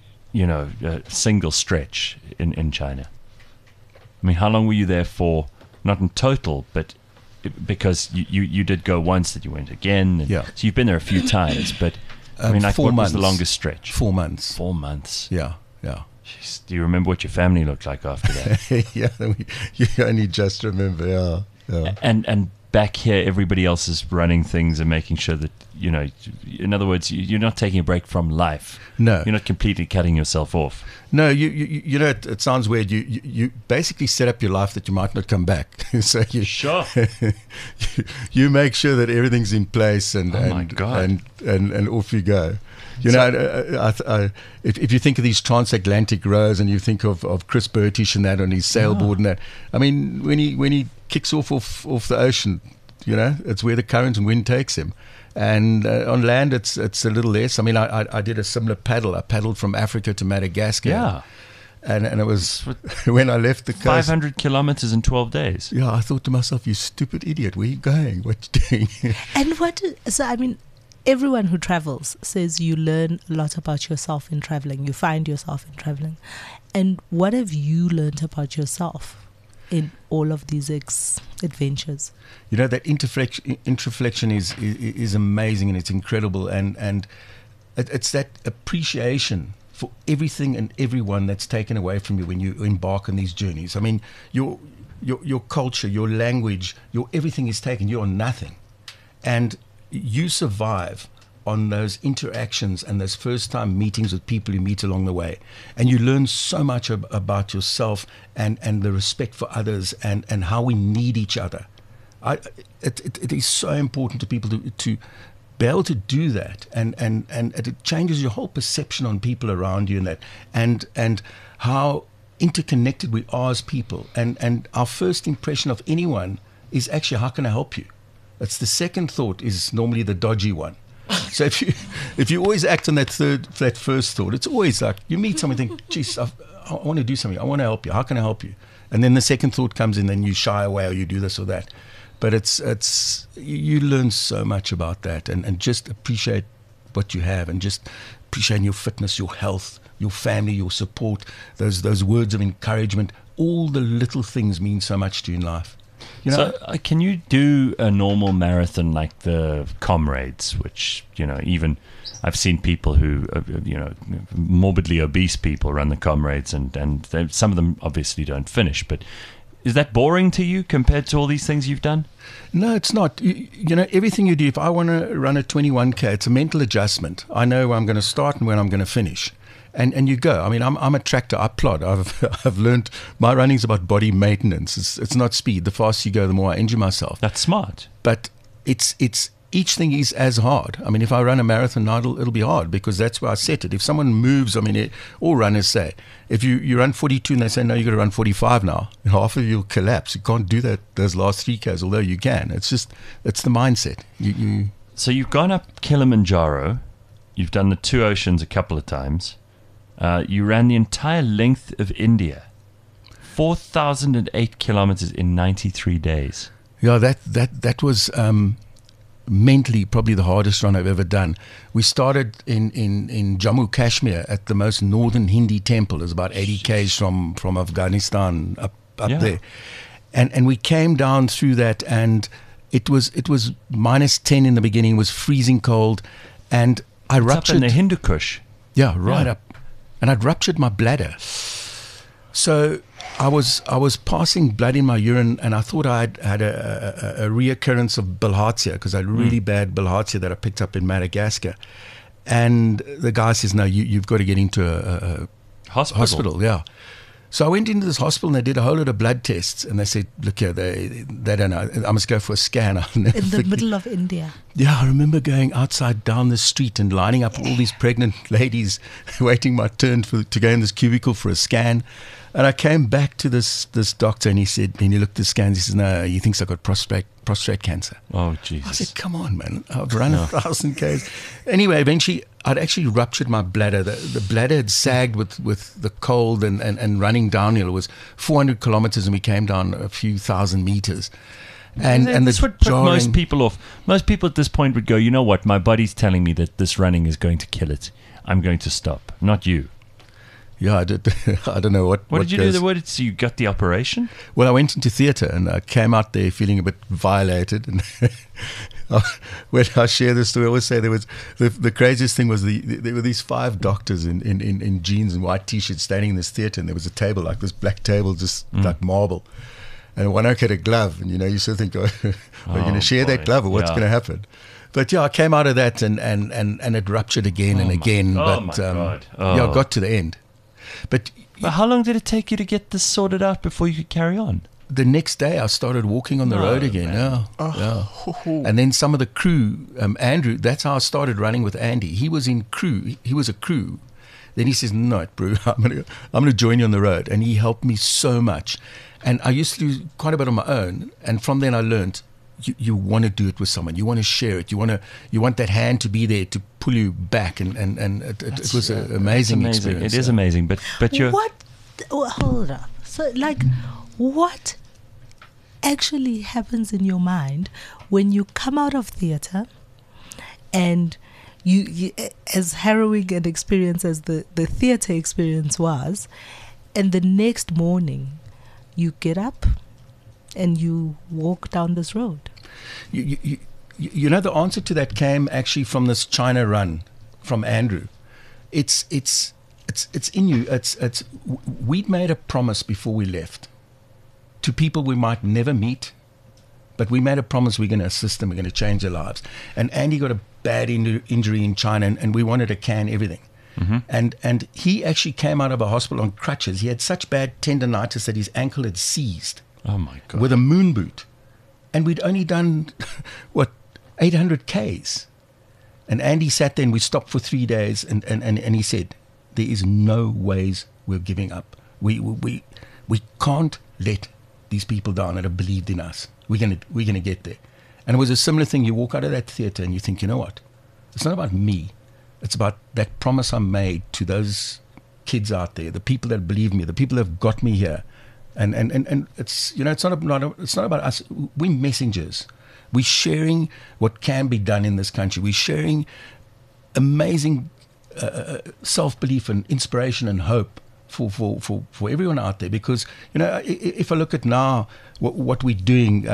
single stretch in China? I mean, how long were you there for? Not in total, but because you did go once, that you went again. And Yeah. So you've been there a few times, but I mean, like, 4 what months. was the longest stretch? 4 months. 4 months. Yeah. Jeez, do you remember what your family looked like after that? Yeah, you only just remember. Yeah. And back here, everybody else is running things and making sure that, you know, in other words, you're not taking a break from life. No. You're not completely cutting yourself off. No, you know, it sounds weird. You basically set up your life that you might not come back. So Sure. you make sure that everything's in place, and Oh my God. and off you go. You know, if you think of these transatlantic rows, and you think of Chris Burtish and that on his sailboard and that, I mean, when he kicks off the ocean, you know, it's where the current and wind takes him. And on land, it's a little less. I mean, I did a similar paddle. I paddled from Africa to Madagascar. Yeah. And it was when I left the coast. 500 kilometers in 12 days. Yeah, I thought to myself, you stupid idiot, where are you going? What are you doing? And so I mean, everyone who travels says you learn a lot about yourself in traveling. You find yourself in traveling. And what have you learned about yourself in all of these adventures? You know, that introflexion is amazing, and it's incredible, and it's that appreciation for everything and everyone that's taken away from you when you embark on these journeys. I mean, your culture, your language, your everything is taken. You're nothing, and you survive on those interactions and those first-time meetings with people you meet along the way, and you learn so much about yourself and the respect for others and how we need each other. It is so important to people to be able to do that, and it changes your whole perception on people around you, and how interconnected we are as people. And our first impression of anyone is actually, how can I help you? That's the second thought, is normally the dodgy one. So if you always act on that first thought, it's always like you meet someone and think, geez, I want to do something. I want to help you. How can I help you? And then the second thought comes in, then you shy away, or you do this or that. But it's you learn so much about that, and just appreciate what you have, and just appreciate your fitness, your health, your family, your support, those words of encouragement. All the little things mean so much to you in life. You know, so can you do a normal marathon like the Comrades, which, you know, even I've seen people who, you know, morbidly obese people run the Comrades, and some of them obviously don't finish, but is that boring to you compared to all these things you've done? No, it's not. You know, everything you do, if I want to run a 21K, it's a mental adjustment. I know where I'm going to start and when I'm going to finish. And you go. I mean, I'm a tractor. I plod. I've learned my running's about body maintenance. It's not speed. The faster you go, the more I injure myself. That's smart. But it's each thing is as hard. I mean, if I run a marathon now, it'll be hard, because that's where I set it. If someone moves, I mean, all runners say, if you run 42 and they say, no, you've got to run 45 now, half of you will collapse. You can't do that those last 3Ks, although you can. It's the mindset. So you've gone up Kilimanjaro. You've done the two oceans a couple of times. You ran the entire length of India, 4,008 kilometers in 93 days. Yeah, that was mentally probably the hardest run I've ever done. We started in Jammu Kashmir at the most northern Hindi temple. It's about 80 k's from Afghanistan up there, and we came down through that, and it was minus 10 in the beginning. It was freezing cold, and I ruptured up in the Hindu Kush. Yeah, right up. And I'd ruptured my bladder. So I was passing blood in my urine, and I thought I'd had a reoccurrence of bilharzia, because I had really bad bilharzia that I picked up in Madagascar. And the guy says, no, you've got to get into a hospital. Yeah. So I went into this hospital, and they did a whole lot of blood tests, and they said, look here, they don't know. I must go for a scan. In the middle of India. Yeah, I remember going outside down the street and lining up all these pregnant ladies waiting my turn to go in this cubicle for a scan. And I came back to this doctor, and he said, and he looked at the scans, he says, no, he thinks I've got prostate cancer. Oh, Jesus. I said, come on, man. I've run 1,000 Ks. Anyway, eventually, I'd actually ruptured my bladder. The bladder had sagged with the cold and running downhill. It was 400 kilometers, and we came down a few thousand meters. And this would put most people off. Most people at this point would go, you know what, my body's telling me that this running is going to kill it. I'm going to stop. Not you. Yeah, I did. I don't know what did you do? So you got the operation? Well, I went into theatre, and I came out there feeling a bit violated. And when I share this story, I always say there was the craziest thing was there were these 5 doctors in jeans and white T-shirts standing in this theatre, and there was a table, like this black table, just like marble. and one had a glove, and you sort of think, are you going to share boy. that glove, or what's Yeah. going to happen? But yeah, I came out of that, and it ruptured again and again. oh But my God. yeah, I got to the end. But But how long did it take you to get this sorted out before you could carry on? the next day, I started walking on the No, road again. man. Yeah. And then some of the crew, Andrew, that's how I started running with Andy. He was in crew. He was a crew. Then he says, "No, bro, I'm gonna join you on the road." And he helped me so much. And I used to do quite a bit on my own. And from then I learned you want to do it with someone. You want to share it. You want that hand to be there to pull you back. And it was an amazing experience. It is amazing. But you're What? Hold up. So, like, what actually happens in your mind when you come out of theatre and you as harrowing an experience as the theatre experience was, and the next morning you get up and you walk down this road? You know, the answer to that came actually from this China run from Andrew. It's in you. We'd made a promise before we left to people we might never meet, but we made a promise we're going to assist them, we're going to change their lives. And Andy got a bad injury in China, and we wanted to can everything. Mm-hmm. And he actually came out of a hospital on crutches. He had such bad tendonitis that his ankle had seized oh my God. with a moon boot. And we'd only done, 800 Ks. And Andy sat there and we stopped for 3 days, and he said, there is no ways we're giving up. We can't let these people down that have believed in us. We're gonna get there. And it was a similar thing. You walk out of that theatre and you think, you know what? It's not about me. It's about that promise I made to those kids out there, the people that believe me, the people that have got me here. And it's it's not about us. We're messengers. We're sharing what can be done in this country. We're sharing amazing self-belief and inspiration and hope for everyone out there. Because if I look at now what we're doing,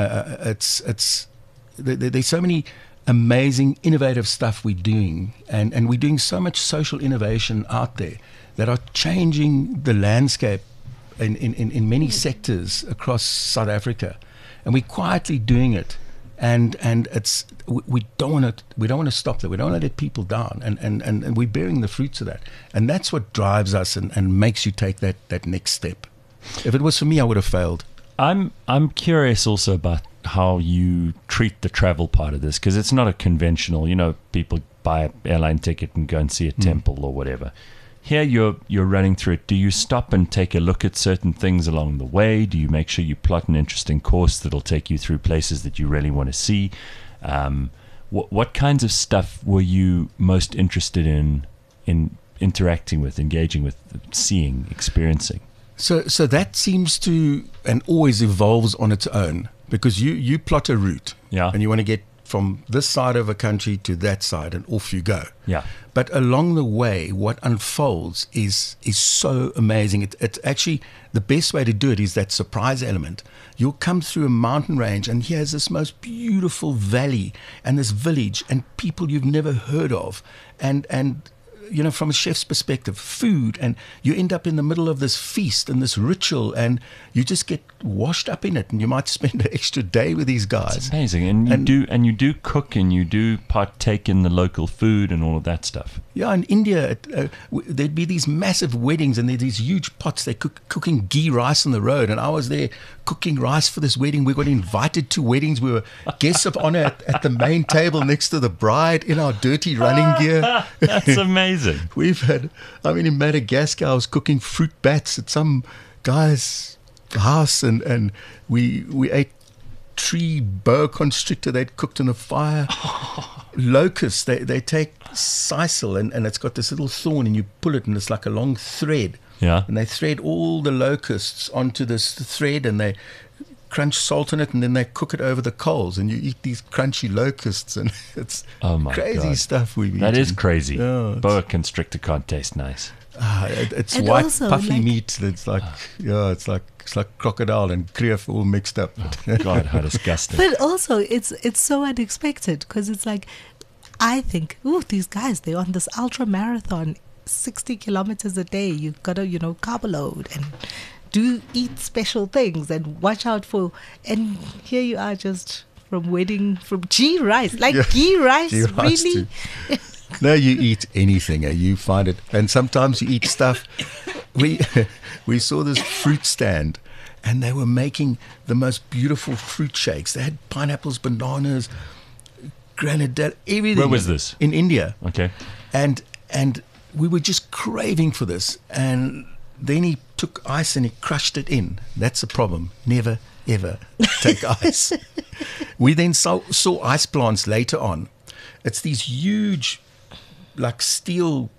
there's so many amazing innovative stuff we're doing, and we're doing so much social innovation out there that are changing the landscape in many sectors across South Africa, and we're quietly doing it. And it's we don't want to stop there. We don't want to let people down, and we're bearing the fruits of that. And that's what drives us and makes you take that next step. If it was for me, I would have failed. I'm curious also about how you treat the travel part of this, because it's not a conventional. People buy an airline ticket and go and see a temple or whatever. Here you're running through it. Do you stop and take a look at certain things along the way? Do you make sure you plot an interesting course that'll take you through places that you really want to see? What kinds of stuff were you most interested in interacting with, engaging with, seeing, experiencing? So that seems to and always evolves on its own, because you plot a route, Yeah. and you want to get from this side of a country to that side, and off you go. Yeah. But along the way, what unfolds is so amazing. It's actually the best way to do it is that surprise element. You'll come through a mountain range, and here's this most beautiful valley and this village and people you've never heard of, and from a chef's perspective, food, and you end up in the middle of this feast and this ritual, and you just get washed up in it, and you might spend an extra day with these guys. It's amazing, and you do cook, and you do partake in the local food and all of that stuff. Yeah, in India, there'd be these massive weddings, and there's these huge pots. They're cooking ghee rice on the road, and I was there cooking rice for this wedding. We got invited to weddings. We were guests of honor at the main table next to the bride in our dirty running gear. That's amazing. We've had, in Madagascar, I was cooking fruit bats at some guy's house, and we ate tree boa constrictor they'd cooked in a fire. Locusts, they take sisal, and it's got this little thorn, and you pull it, and it's like a long thread. Yeah. And they thread all the locusts onto this thread, and they crunch salt in it, and then they cook it over the coals, and you eat these crunchy locusts, and it's Oh my crazy God. stuff we've eaten. That is crazy. Yeah, Boa constrictor can't taste nice. it's And white also, puffy like- meat. It's like it's like crocodile and kreef all mixed up. God, how disgusting. But also, it's so unexpected, because it's like, I think, these guys, they're on this ultra marathon, 60 kilometers a day. You've got to, carb load and do eat special things and watch out for. And here you are, just from ghee rice, like Yeah, ghee rice, ghee rice really. No, you eat anything. You find it, and sometimes you eat stuff. We saw this fruit stand, and they were making the most beautiful fruit shakes. They had pineapples, bananas, granadella, everything. Where was this? In India. Okay. And we were just craving for this. And then he took ice and he crushed it in. That's the problem. Never, ever take ice. We then saw ice plants later on. It's these huge, like steel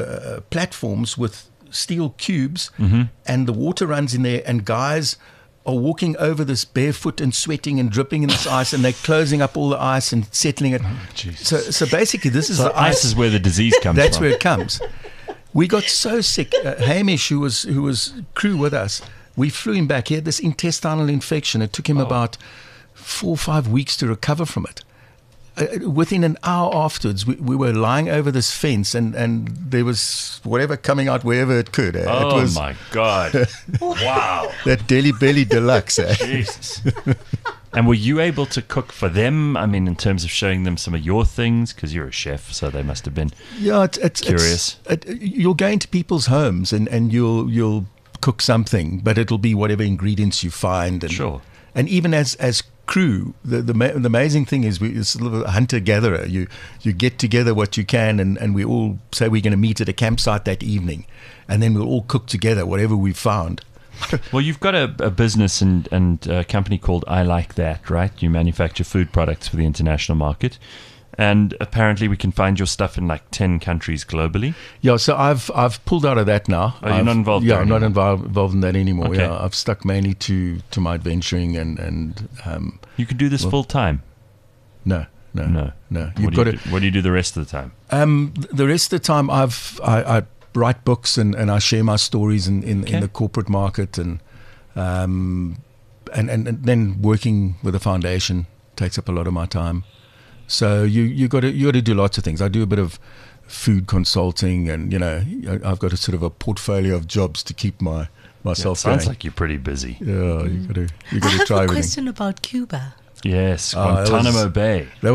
platforms with steel cubes, and the water runs in there, and guys are walking over this barefoot and sweating and dripping in this ice, and they're closing up all the ice and settling it. Jesus. So basically, this is So the ice is where the disease comes That's from. where it comes. We got so sick. Hamish, who was crew with us, we flew him back. He had this intestinal infection. It took him about 4 or 5 weeks to recover from it. Within an hour afterwards, we were lying over this fence, and there was whatever coming out wherever it could. It Oh was my God. Wow. that Delhi Belly Deluxe. Jesus. And were you able to cook for them? I mean, in terms of showing them some of your things, because you're a chef, so they must have been. Yeah, it's Curious. You'll go into people's homes and you'll cook something, but it'll be whatever ingredients you find. And, Sure. And even as crew, the amazing thing is it's a little hunter-gatherer. You get together what you can, and we all say we're going to meet at a campsite that evening, and then we'll all cook together whatever we found. Well, you've got a business and a company called I Like That, right? You manufacture food products for the international market. And apparently we can find your stuff in like 10 countries globally. Yeah, so I've pulled out of that now. Oh, you're not involved Yeah, there I'm not anymore. involved in that anymore. Okay. Yeah, I've stuck mainly to my adventuring and You could do this full time. no. No. You've got to. What do you do the rest of the time? The rest of the time, I write books and I share my stories in Okay. the corporate market, and then working with a foundation takes up a lot of my time. So you got to do lots of things. I do a bit of food consulting, and I've got a sort of a portfolio of jobs to keep myself Sounds going. like you're pretty busy. Yeah, you got to I try have a everything. question about Cuba. Yes, Oh, it Guantanamo was- Bay. That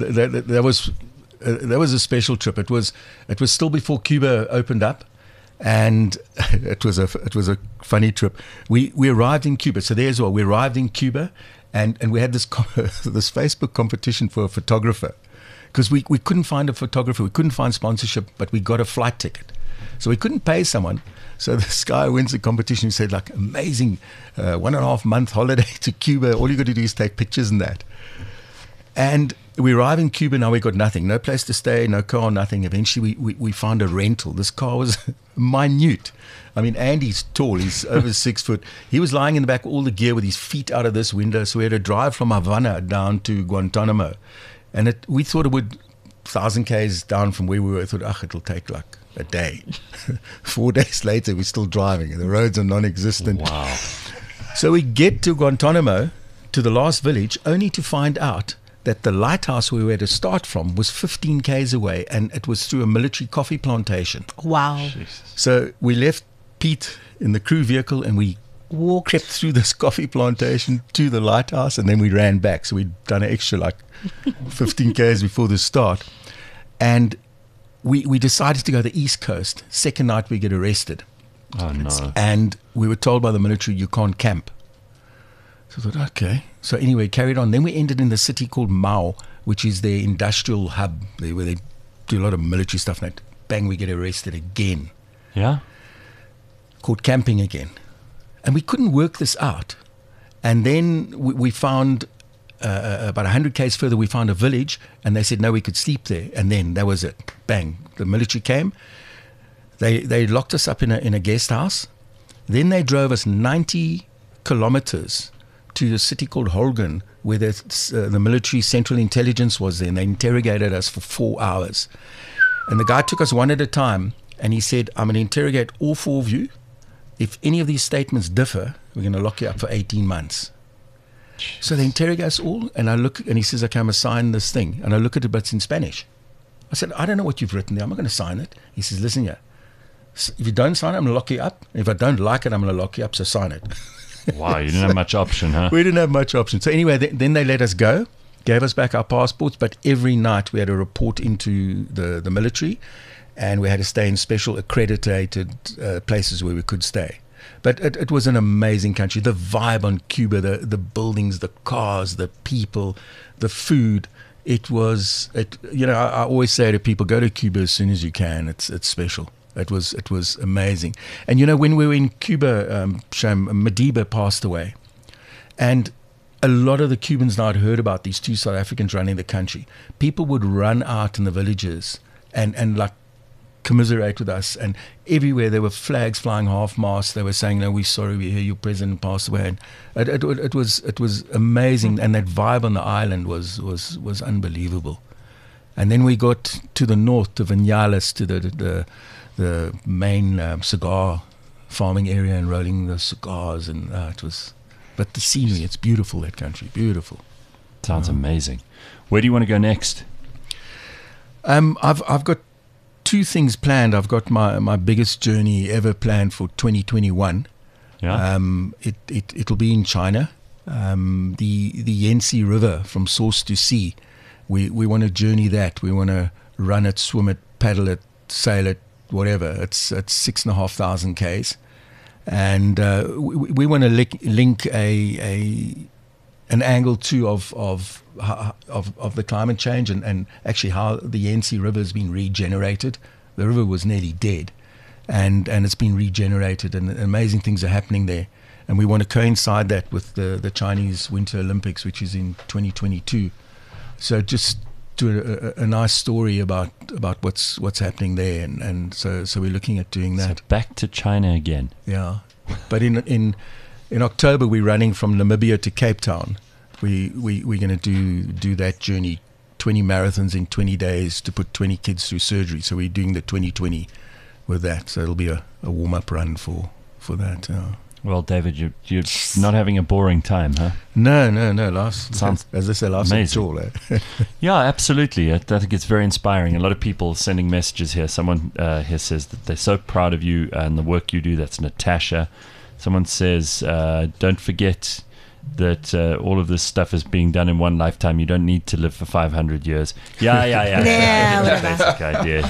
was a special trip. It was still before Cuba opened up, and it was a funny trip. We arrived in Cuba, so there as well. We arrived in Cuba, and we had this this Facebook competition for a photographer, because we couldn't find a photographer, we couldn't find sponsorship, but we got a flight ticket, so we couldn't pay someone. So this guy wins the competition. He said, like, amazing 1.5 month holiday to Cuba. All you got to do is take pictures and that. And we arrive in Cuba now. We got nothing, no place to stay, no car, nothing. Eventually, we found a rental. This car was minute. I mean, Andy's tall. He's over 6 foot. He was lying in the back, all the gear, with his feet out of this window. So we had to drive from Havana down to Guantanamo, and we thought it would 1,000 k's down from where we were. I thought, it'll take like a day. 4 days later, we're still driving, and the roads are non-existent. Wow. So we get to Guantanamo, to the last village, only to find out that the lighthouse we were to start from was 15 k's away, and it was through a military coffee plantation. Wow. So we left Pete in the crew vehicle, and we Walked. crept through this coffee plantation to the lighthouse, and then we ran back. So we'd done an extra like 15 k's before the start. And we decided to go to the East Coast. Second night we get arrested. Oh, no. And we were told by the military, you can't camp. So I thought, okay. So anyway, carried on. Then we ended in the city called Mao, which is their industrial hub, where they do a lot of military stuff. And bang, we get arrested again. Yeah? Caught camping again. And we couldn't work this out. And then we found, about 100 k's further, we found a village, and they said, no, we could sleep there. And then that was it. Bang. The military came. They locked us up in a guest house. Then they drove us 90 kilometers to a city called Holguin, where the military central intelligence was there, and they interrogated us for 4 hours. And the guy took us one at a time, and he said, I'm going to interrogate all 4 of you. If any of these statements differ, we're going to lock you up for 18 months. So they interrogate us all, and I look, and he says, okay, I'm going to sign this thing. And I look at it, but it's in Spanish. I said, I don't know what you've written there. I'm not going to sign it. He says, listen here, If you don't sign it, I'm going to lock you up. If I don't like it, I'm going to lock you up, so sign it. Wow, you didn't have much option, huh? We didn't have much option. So anyway, then they let us go, gave us back our passports, but every night we had to report into the military, and we had to stay in special accredited places where we could stay. But it was an amazing country. The vibe on Cuba, the buildings, the cars, the people, the food. It was, I always say to people, go to Cuba as soon as you can. It's special. It was amazing. And when we were in Cuba, Madiba passed away, and a lot of the Cubans now had heard about these two South Africans running the country. People would run out in the villages and like commiserate with us, and everywhere there were flags flying half-mast. They were saying, "No, we're sorry, we hear your president passed away." And it was amazing, and that vibe on the island was unbelievable. And then we got to the north, to Vinales, to the main cigar farming area, and rolling the cigars, and it was. But the scenery, it's beautiful. That country, beautiful. Sounds amazing. Where do you want to go next? I've got two things planned. I've got my biggest journey ever planned for 2021. Yeah. It'll be in China. The Yangtze River from source to sea. We want to journey that. We want to run it, swim it, paddle it, sail it, whatever. It's 6,500 k's, and we want to link an angle too of the climate change and actually how the Yangtze River has been regenerated. The river was nearly dead, and it's been regenerated, and amazing things are happening there. And we want to coincide that with the Chinese Winter Olympics, which is in 2022. So just do a nice story about what's happening there, and so we're looking at doing that. So back to China again. Yeah, but in October we're running from Namibia to Cape Town. We're going to do that journey, 20 marathons in 20 days to put 20 kids through surgery. So we're doing the 2020 with that. So it'll be a warm-up run for that. Well, David, you're not having a boring time, huh? No. Life's, Sounds as they say, life's a tool. Yeah, absolutely. I think it's very inspiring. A lot of people sending messages here. Someone here says that they're so proud of you and the work you do. That's Natasha. Someone says, don't forget that all of this stuff is being done in one lifetime. You don't need to live for 500 years. Yeah. Basic idea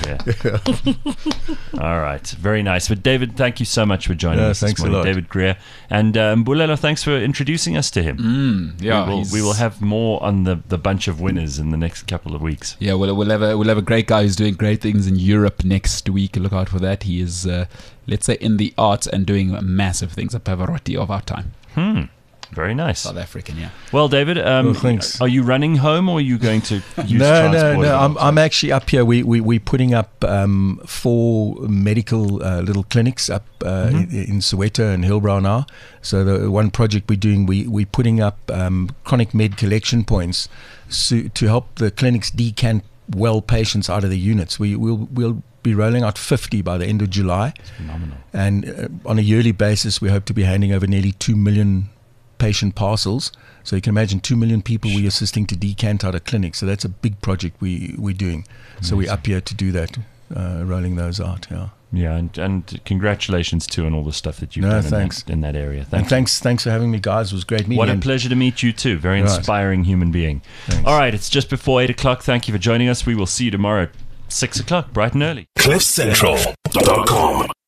here. All right. Very nice. But David, thank you so much for joining us this morning. David Greer. And Mbulelo, thanks for introducing us to him. We will have more on the bunch of winners in the next couple of weeks. Yeah, we'll have a great guy who's doing great things in Europe next week. Look out for that. He is, let's say, in the arts and doing massive things at Pavarotti of our time. Very nice. South African, yeah. Well, David, thanks. Are you running home, or are you going to use transport? No. I'm actually up here. We're putting up 4 medical little clinics up in Soweto and Hillbrow now. So the one project we're doing, we're putting up chronic med collection points to help the clinics decant well patients out of the units. We'll be rolling out 50 by the end of July. That's phenomenal. And on a yearly basis, we hope to be handing over nearly 2 million patient parcels. So you can imagine 2 million people we're assisting to decant out of clinics. So that's a big project we're doing. Amazing. So we're up here to do that, rolling those out. Yeah, and congratulations too on all the stuff that you've done in that area. Thanks for having me, guys. It was great meeting you. What a pleasure to meet you too. Very inspiring human being. Thanks. All right, it's just before 8 o'clock. Thank you for joining us. We will see you tomorrow at 6 o'clock, bright and early. CliffCentral.com